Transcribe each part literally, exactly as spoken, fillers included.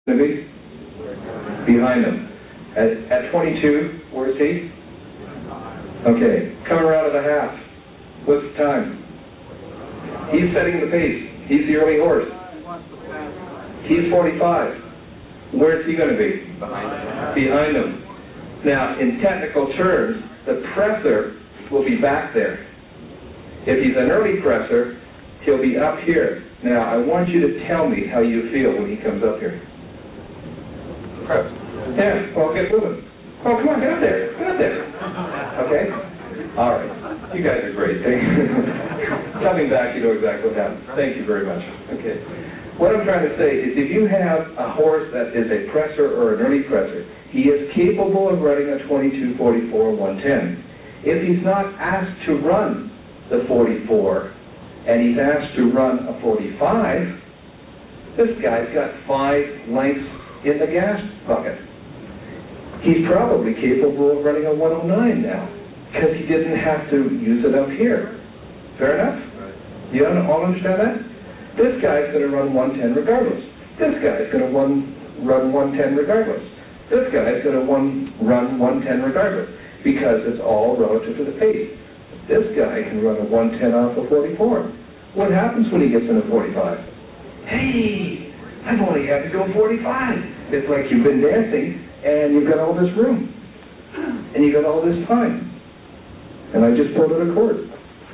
going to be? Behind him. At, at twenty-two, where's he? Okay, coming around to the half. What's the time? He's setting the pace. He's the early horse. He's forty-five. Where's he going to be? Behind him. Behind him. Now, in technical terms, the presser will be back there. If he's an early presser, he'll be up here. Now, I want you to tell me how you feel when he comes up here. Press. Yeah, well, get moving. Oh, come on, get up there. Get up there. Okay? All right. You guys are great. Coming back, you know exactly what happened. Thank you very much. Okay. What I'm trying to say is if you have a horse that is a presser or an early presser, he is capable of running a twenty-two, forty-four, one ten. If he's not asked to run the forty-four and he's asked to run a forty-five, this guy's got five lengths in the gas bucket. He's probably capable of running a one oh nine now because he didn't have to use it up here. Fair enough? Right. You all understand that? This guy's going to run one ten regardless. This guy's going to run, run one ten regardless. This guy's going to one, run one ten regardless because it's all relative to the pace. This guy can run a one ten off a forty-four. What happens when he gets in a forty-five? Hey, I've only had to go forty-five. It's like you've been dancing and you've got all this room and you've got all this time. And I just pulled it a cord.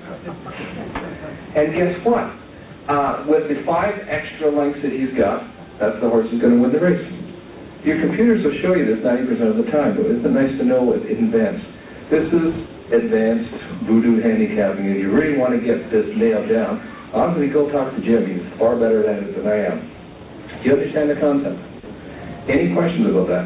And guess what? Uh, with the five extra lengths that he's got, that's the horse who's going to win the race. Your computers will show you this ninety percent of the time, but isn't it nice to know it in advance? This is advanced voodoo handicapping. If you really want to get this nailed down, honestly, go talk to Jim. He's far better at it than I am. Do you understand the concept? Any questions about that?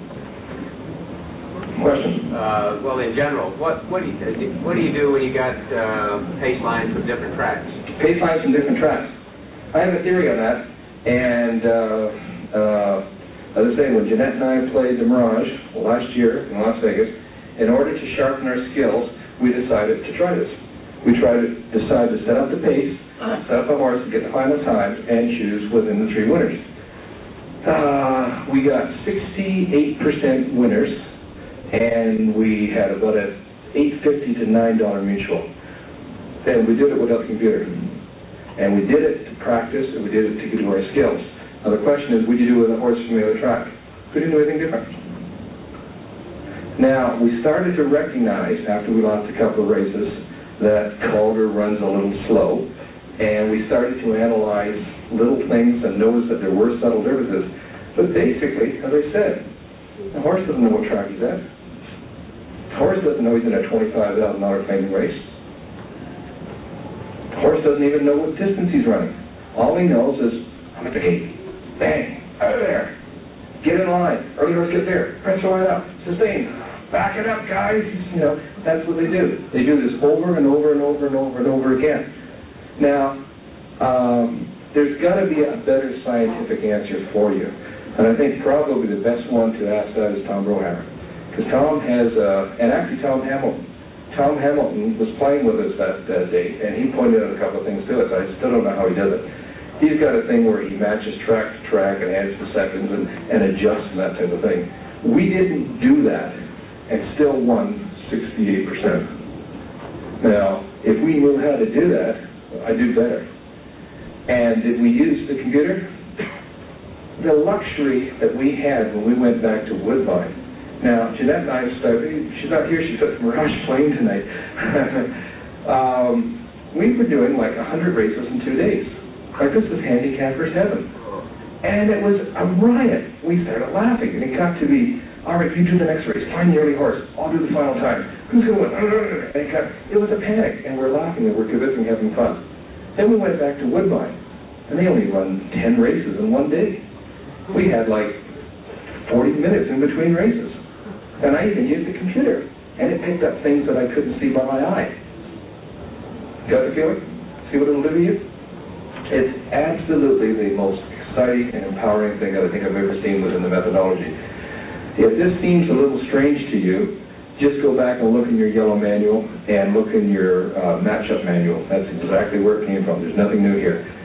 Questions? Uh, well, in general, what what do you what do you do when you got uh, pace lines from different tracks? Pace lines from different tracks. I have a theory on that, and uh, uh, as I say, when Jeanette and I played the Mirage last year in Las Vegas, in order to sharpen our skills, we decided to try this. We tried to decide to set up the pace, set up the horse, get the final times, and choose within the three winners. Uh, we got sixty-eight percent winners, and we had about a eight fifty to nine dollar mutual. And we did it without the computer. And we did it to practice, and we did it to get to our skills. Now the question is, what do you do with a horse from the other track? We didn't do anything different. Now, we started to recognize, after we lost a couple of races, that Calder runs a little slow, and we started to analyze little things and notice that there were subtle differences. But basically, as I said, the horse doesn't know what track he's at. The horse doesn't know he's in a twenty-five thousand dollar claiming race. The horse doesn't even know what distance he's running. All he knows is, I'm at the gate. Bang, out of there. Get in line. Early horse, get there. Press the line up. Sustain. Back it up, guys. You know, that's what they do. They do this over and over and over and over and over again. Now, um, there's got to be a better scientific answer for you. And I think probably the best one to ask that is Tom Brohammer. Because Tom has, uh, and actually Tom Hamilton. Tom Hamilton was playing with us that, that day, and he pointed out a couple of things to us. I still don't know how he does it. He's got a thing where he matches track to track and adds the seconds and, and adjusts and that type of thing. We didn't do that and still won sixty-eight percent. Now, if we knew how to do that, I'd do better. And did we use the computer? The luxury that we had when we went back to Woodbine. Now, Jeanette and I started, she's not here, she's at Mirage playing tonight. um, we were doing like one hundred races in two days. Like this was handicapper's heaven. And it was a riot. We started laughing, and it got to be, all right, you do the next race, find the early horse, I'll do the final time. Who's going to win? And it, got, it was a panic, and we're laughing, and we're convincing, having fun. Then we went back to Woodbine, and they only run ten races in one day. We had like forty minutes in between races. And I even used the computer, and it picked up things that I couldn't see by my eye. Got the feeling? See what it'll do to you? It's absolutely the most exciting and empowering thing that I think I've ever seen within the methodology. If this seems a little strange to you, just go back and look in your yellow manual and look in your uh, matchup manual. That's exactly where it came from. There's nothing new here.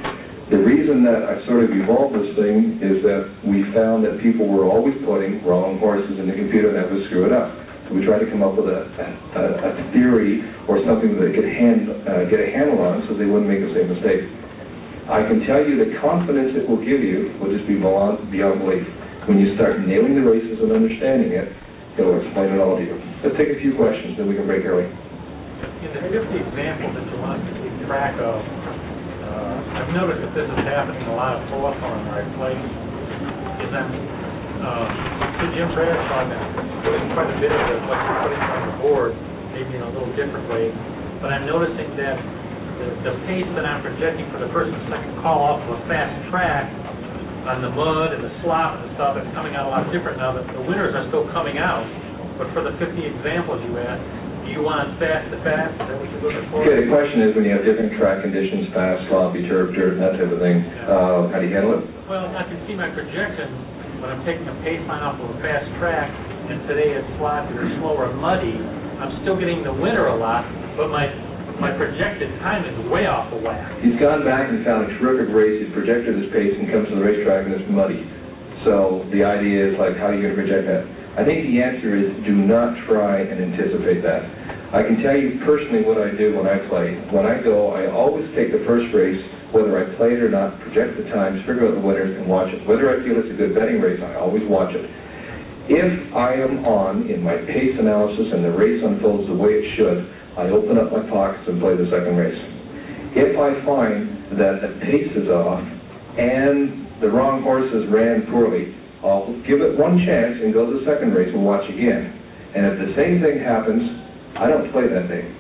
The reason that I sort of evolved this thing is that we found that people were always putting wrong horses in the computer and that would screw it up. So we tried to come up with a, a, a theory or something that they could hand, uh, get a handle on so they wouldn't make the same mistake. I can tell you the confidence it will give you will just be beyond, beyond belief. When you start nailing the races and understanding it, it'll explain it all to you. Let's take a few questions, then we can break early. In the fifty examples that you want to keep track of, uh, I've noticed that this is happening a lot of Hawthorne where I play, is I'm, uh, to Jim Bradshaw, I'm putting quite a bit of the, what you're putting on the board, maybe in a little different way, but I'm noticing that the, the pace that I'm projecting for the first and second call off of a fast track on the mud and the slop and the stuff, it's coming out a lot different now. That the winners are still coming out, but for the fifty examples you had, do you want fast to fast? Is that what you're looking for? Okay, the question is when you have different track conditions, fast, sloppy, turf, dirt, and that type of thing, Yeah. uh, how do you handle it? Well, I can see my projection when I'm taking a pace line off of a fast track, and today it's sloppy or slow or muddy. I'm still getting the winner a lot, but my my projected time is way off the whack. He's gone back and found a terrific race. He's projected his pace and comes to the racetrack and it's muddy. So the idea is like, how are you going to project that? I think the answer is do not try and anticipate that. I can tell you personally what I do when I play. When I go, I always take the first race, whether I play it or not, project the times, figure out the winners, and watch it. Whether I feel it's a good betting race, I always watch it. If I am on in my pace analysis and the race unfolds the way it should, I open up my pockets and play the second race. If I find that the pace is off and the wrong horses ran poorly, I'll give it one chance and go to the second race and watch again. And if the same thing happens, I don't play that day.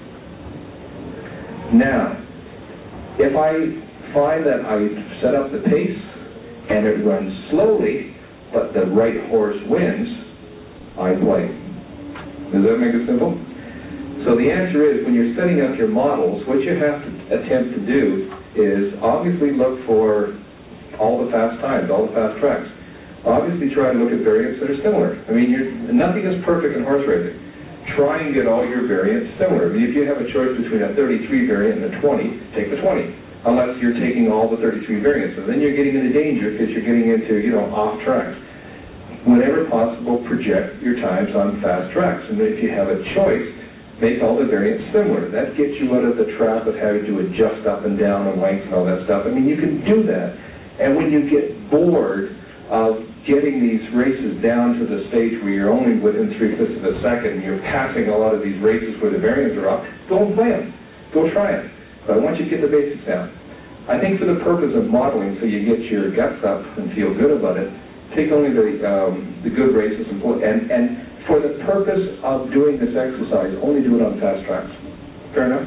Now, if I find that I set up the pace and it runs slowly, but the right horse wins, I play. Does that make it simple? So the answer is, when you're setting up your models, what you have to attempt to do is obviously look for all the fast times, all the fast tracks. Obviously try to look at variants that are similar. I mean, you're, nothing is perfect in horse racing. Try and get all your variants similar. I mean, if you have a choice between a thirty-three variant and a twenty, take the twenty. Unless you're taking all the thirty-three variants. So then you're getting into danger because you're getting into, you know, off tracks. Whenever possible, project your times on fast tracks. And if you have a choice, make all the variants similar. That gets you out of the trap of having to adjust up and down and length and all that stuff. I mean, you can do that. And when you get bored of getting these races down to the stage where you're only within three-fifths of a second, and you're passing a lot of these races where the variants are off, go and play them. Go try it. But I want you to get the basics down. I think for the purpose of modeling, so you get your guts up and feel good about it, take only the, um, the good races and, and, and for the purpose of doing this exercise, only do it on fast tracks. Fair enough?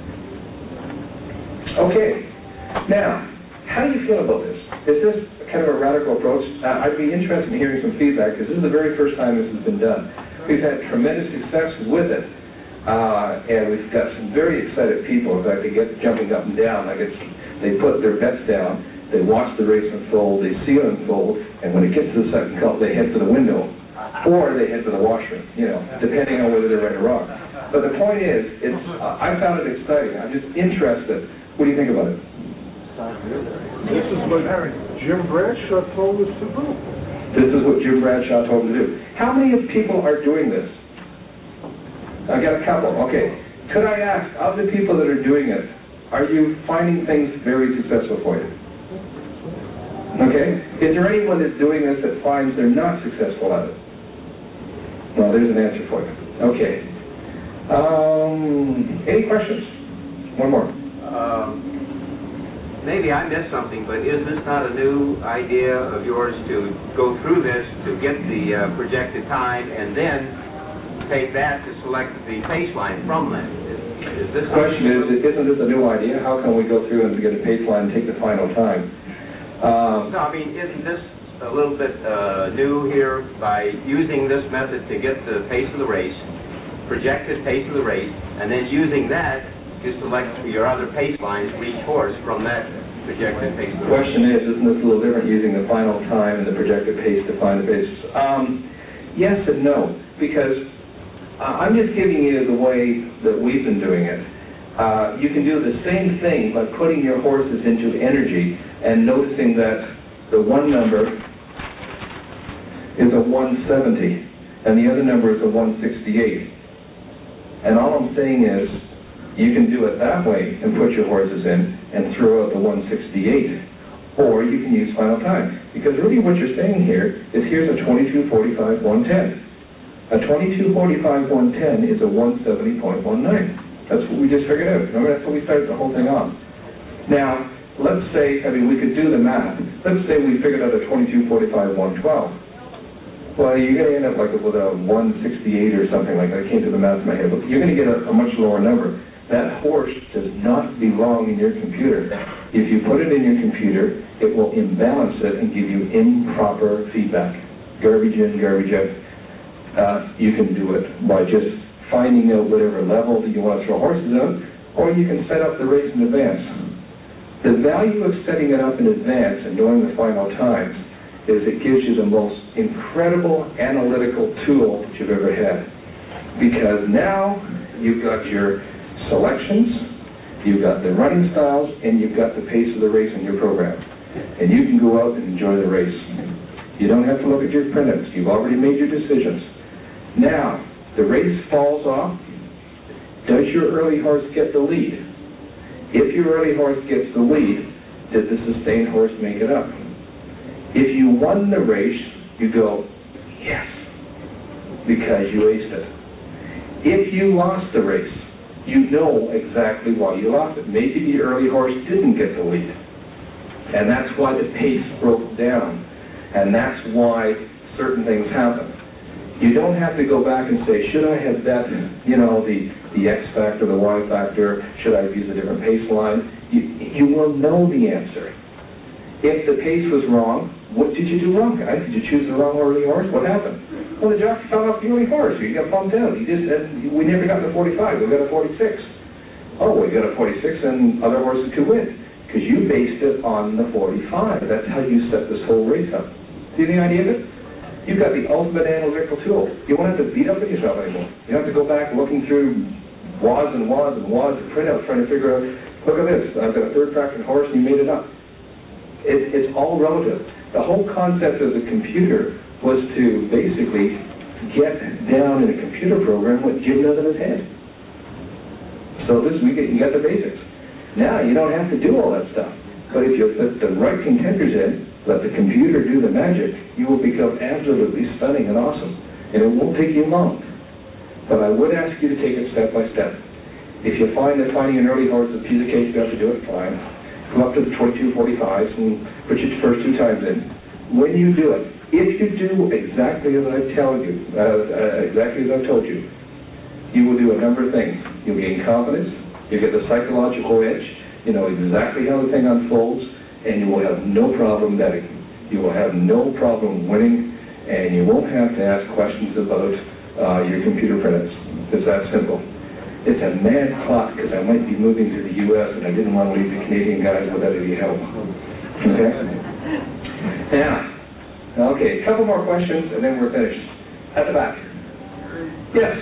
Okay. Now, how do you feel about this? Is this kind of a radical approach? Uh, I'd be interested in hearing some feedback, because this is the very first time this has been done. We've had tremendous success with it, uh, and we've got some very excited people. In fact, they get jumping up and down. Like it's, they put their bets down, they watch the race unfold, they see it unfold, and when it gets to the second call, they head for the window. Or they head to the washroom, you know, depending on whether they're right or wrong. But the point is, it's, uh, I found it exciting. I'm just interested. What do you think about it? This is what Jim Bradshaw told us to do. This is what Jim Bradshaw told him to do. How many of people are doing this? I got a couple. Okay. Could I ask, of the people that are doing it, are you finding things very successful for you? Okay. Is there anyone that's doing this that finds they're not successful at it? Well, there's an answer for you. Okay. Um, any questions? One more. Um, maybe I missed something, but is this not a new idea of yours to go through this to get the uh, projected time and then take that to select the pace line from that? Is, is this the question is, isn't this a new idea? How can we go through and get a pace line and take the final time? Um, no, I mean, isn't this a little bit uh, new here by using this method to get the pace of the race, projected pace of the race, and then using that to select your other pace lines for each horse from that projected pace of the race? The question is, isn't this a little different using the final time and the projected pace to find the pace? Um, yes and no, because uh, I'm just giving you the way that we've been doing it. Uh, you can do the same thing by putting your horses into energy and noticing that the one number is a one seventy and the other number is a one sixty-eight. And all I'm saying is, you can do it that way and put your horses in and throw out the one sixty-eight, or you can use final time. Because really what you're saying here is here's a twenty-two forty-five one ten. A twenty-two forty-five one ten is a one seventy point one nine. That's what we just figured out. Remember, that's what we started the whole thing off. Now, let's say, I mean, we could do the math. Let's say we figured out a twenty-two forty-five one twelve. Well, you're going to end up like with a one sixty-eight or something like that. I can't do the math in my head, but you're going to get a, a much lower number. That horse does not belong in your computer. If you put it in your computer, it will imbalance it and give you improper feedback. Garbage in, garbage out. Uh, you can do it by just finding out whatever level that you want to throw horses out, or you can set up the race in advance. The value of setting it up in advance and knowing the final times is it gives you the most incredible analytical tool that you've ever had. Because now you've got your selections, you've got the running styles, and you've got the pace of the race in your program. And you can go out and enjoy the race. You don't have to look at your printouts. You've already made your decisions. Now, the race falls off. Does your early horse get the lead? If your early horse gets the lead, did the sustained horse make it up? If you won the race, you go, yes, because you aced it. If you lost the race, you know exactly why you lost it. Maybe the early horse didn't get the lead. And that's why the pace broke down. And that's why certain things happen. You don't have to go back and say, should I have bet, you know, the, the X factor, the Y factor, should I have used a different pace line? You, you will know the answer. If the pace was wrong, what did you do wrong, guys? Did you choose the wrong early horse? What happened? Well, the jockey fell off the early horse. You got bumped out. He just said, we never got the forty-five. We got a forty-six. Oh, we got a forty-six and other horses could win. Because you based it on the forty-five. That's how you set this whole race up. See the idea of it? You've got the ultimate analytical tool. You won't have to beat up at yourself anymore. You don't have to go back looking through wads and wads and wads of printouts trying to figure out, look at this, I've got a third fractional horse and you made it up. It, it's all relative. The whole concept of the computer was to basically get down in a computer program what Jim does in his head. So this we get, you got the basics. Now you don't have to do all that stuff. But if you put the right contenders in, let the computer do the magic, you will become absolutely stunning and awesome. And it won't take you long. But I would ask you to take it step by step. If you find that finding an early horse is a piece of cake, you have to do it, fine. Come up to the twenty-two forty-fives and put your first two times in. When you do it, if you do exactly as I tell you, uh, uh, exactly as I've told you, you will do a number of things. You'll gain confidence, you'll get the psychological edge, you know exactly how the thing unfolds, and you will have no problem betting. You will have no problem winning, and you won't have to ask questions about uh, your computer printouts. It's that simple. It's a mad clock because I might be moving to the U S and I didn't want to leave the Canadian guys without any help. Okay? Now, okay, a couple more questions and then we're finished. At the back. Yes?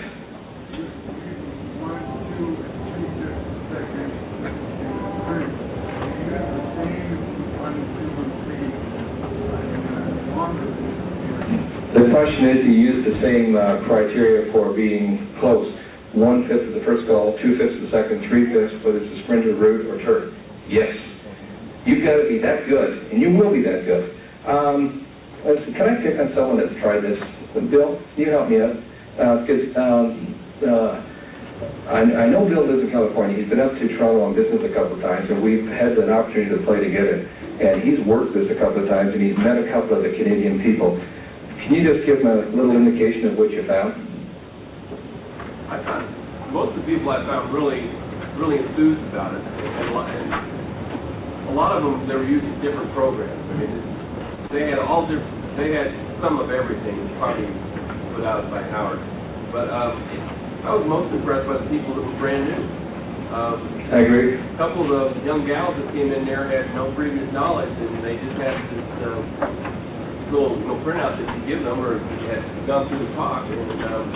The question is, you use the same uh, criteria for being close. One-fifth of the first goal, two-fifths of the second, three-fifths, whether it's a sprinter, route, or turf. Yes. You've got to be that good, and you will be that good. Um, let's see, can I pick on someone that's tried this? Bill, you help me out. Because uh, um, uh, I, I know Bill lives in California. He's been up to Toronto on business a couple of times, and we've had an opportunity to play together. And he's worked this a couple of times, and he's met a couple of the Canadian people. Can you just give him a little indication of what you found? I found most of the people I found really, really enthused about it, and a lot, and a lot of them they were using different programs. I mean, they had all different. They had some of everything, probably put out by Howard. But um, I was most impressed by the people that were brand new. Um, I agree. A couple of the young gals that came in there had no previous knowledge, and they just had this uh, little, little printout that you give them, or had gone through the talk. And, um,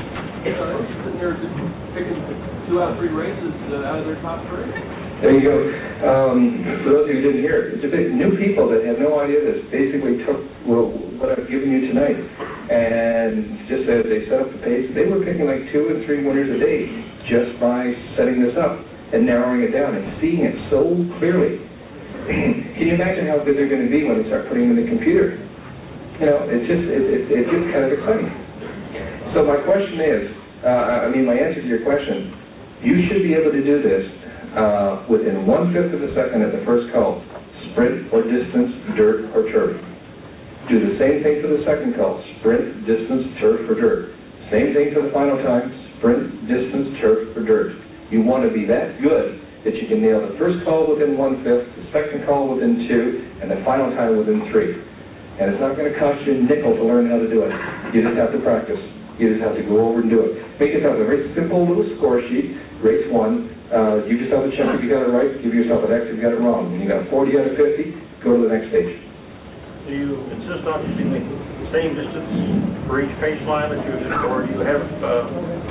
uh, sitting there just picking two out of three races uh, out of their top three. There you go. Um, for those of you who didn't hear it, it's a bit new people that have no idea this basically took well, what I've given you tonight, and just as they set up the pace, they were picking like two and three winners a day just by setting this up and narrowing it down and seeing it so clearly. Can you imagine how good they're going to be when they start putting them in the computer? You know, it's just it, it, it's just kind of exciting. So my question is, uh, I mean, my answer to your question, you should be able to do this Uh, within one-fifth of a second at the first call, sprint or distance, dirt or turf. Do the same thing for the second call, sprint, distance, turf or dirt. Same thing for the final time, sprint, distance, turf or dirt. You want to be that good that you can nail the first call within one-fifth, the second call within two, and the final time within three. And it's not going to cost you a nickel to learn how to do it. You just have to practice. You just have to go over and do it. Make yourself a very simple little score sheet, race one. Uh, give yourself a check if you got it right, give yourself an X if you got it wrong. When you got forty out of fifty, go to the next stage. Do you insist on using the same distance for each pace line that you did, or do you have uh,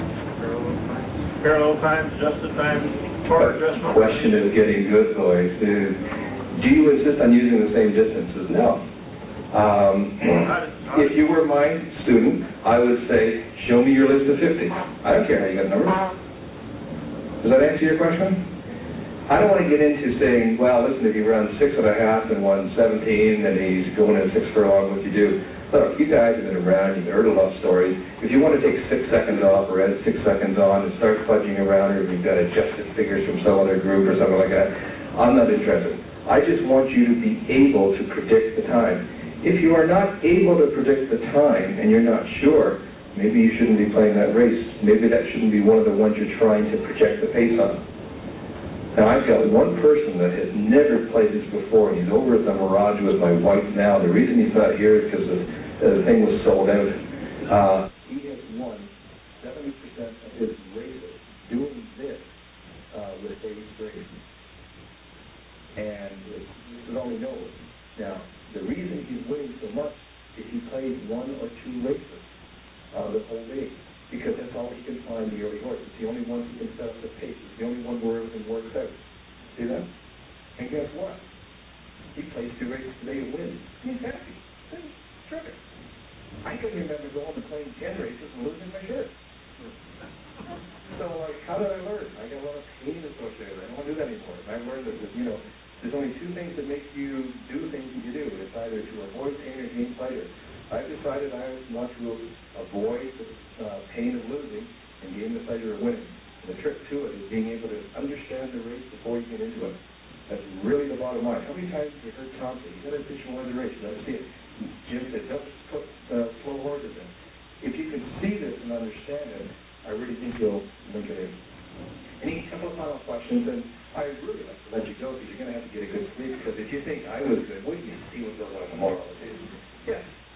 parallel times, adjusted times, bar adjustment? The question is getting good, boys. Do you insist on using the same distances? No. Um, if you were my student, I would say, show me your list of fifty. I don't care how you got numbers. Does that answer your question? I don't want to get into saying, well, listen, if you run six and a half and one seventeen, and he's going in six furlong, what you do? Look, you guys have been around, you've heard a lot of stories. If you want to take six seconds off or add six seconds on and start fudging around, or if you've got adjusted figures from some other group or something like that, I'm not interested. I just want you to be able to predict the time. If you are not able to predict the time and you're not sure, maybe you shouldn't be playing that race. Maybe that shouldn't be one of the ones you're trying to project the pace on. Now, I've got one person that has never played this before, and he's over at the Mirage with my wife now. The reason he's not here is because the, uh, the thing was sold out. Uh, he has won seventy percent of his races doing this uh, with David Brady. And this is all he knows. Now, the reason he's winning so much is he plays one or two races Uh, the whole day, because that's all he can find in the early horse. It's the only one who can set up the pace. It's the only one where everything works out. See that? And guess what? He plays two races today and wins. He's happy. That's terrific. I can remember going and playing ten races and losing my shirt. So, like, how did I learn? I got a lot of pain associated with it. I don't want to do that anymore. I learned that, you know, there's only two things that make you do things that you do. It's either to avoid pain or gain pleasure. I've decided I want to avoid the uh, pain of losing and gain the pleasure of winning. The trick to it is being able to understand the race before you get into it. That's really the bottom line. How many times have you heard Tom say, you got to pitch one of the race, you got to see it. Jim said, don't put uh, slow horses in. If you can see this and understand it, I really think you'll link it in. Any couple of final questions, and I really like to let you go because you're going to have to get a good sleep, because if you think I was good, wait till you see what goes on tomorrow. Yes.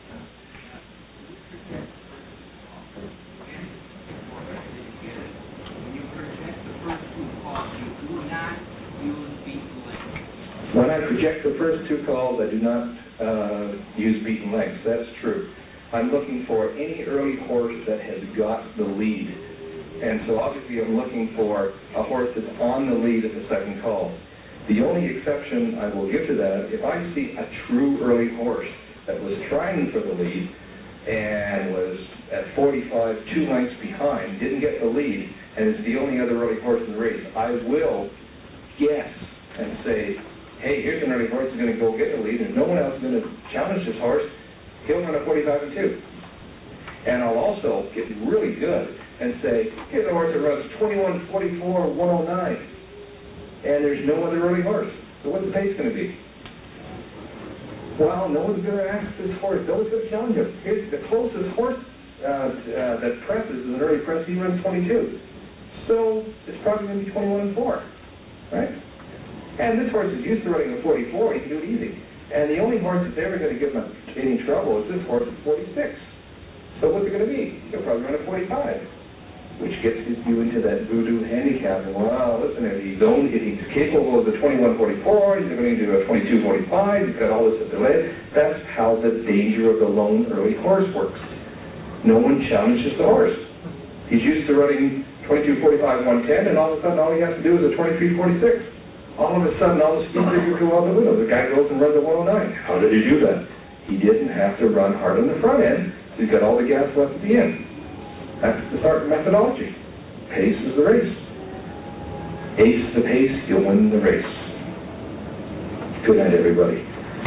When I project the first two calls, I do not uh, use beaten lengths. That's true. I'm looking for any early horse that has got the lead. And so obviously I'm looking for a horse that's on the lead at the second call. The only exception I will give to that, if I see a true early horse that was trying for the lead and was at forty-five, two lengths behind, didn't get the lead, and is the only other early horse in the race, I will guess and say, hey, here's an early horse who's going to go get the lead, and no one else is going to challenge this horse. He'll run a forty-five and two. And I'll also get really good and say, here's a horse that runs twenty-one, forty-four, one oh nine, and there's no other early horse. So what's the pace going to be? Well, no one's going to ask this horse. No one's going to challenge him. Here's the closest horse uh, uh, that presses is an early press. He runs twenty-two. So it's probably going to be twenty-one and four, right? And this horse is used to running a forty-four. He can do it easy. And the only horse that's ever going to give him any trouble is this horse at forty-six. So what's it going to be? He'll probably run a forty-five, which gets you into that voodoo handicap. And, well, listen, if he's, only, if he's capable of the twenty-one forty-four, he's going to do a twenty-two forty-five, he's got all this delay. That's how the danger of the lone early horse works. No one challenges the horse. He's used to running twenty-two forty-five, one ten, and all of a sudden, all he has to do is a twenty-three forty-six. All of a sudden, all the speed figures go out the window. The guy goes and runs a one oh nine. How did he do that? He didn't have to run hard on the front end, so he's got all the gas left at the end. That's the start methodology. Pace is the race. Ace the pace, you'll win the race. Good night, everybody.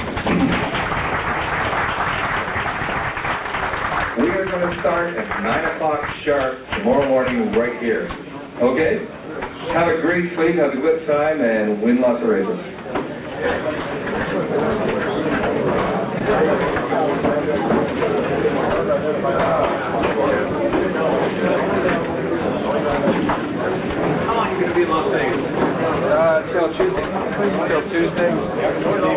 We are going to start at nine o'clock sharp tomorrow morning right here. Okay? Have a great sleep, have a good time, and win lots of races. How long are you going to be in Las Vegas? Uh, till Tuesday. Till Tuesday.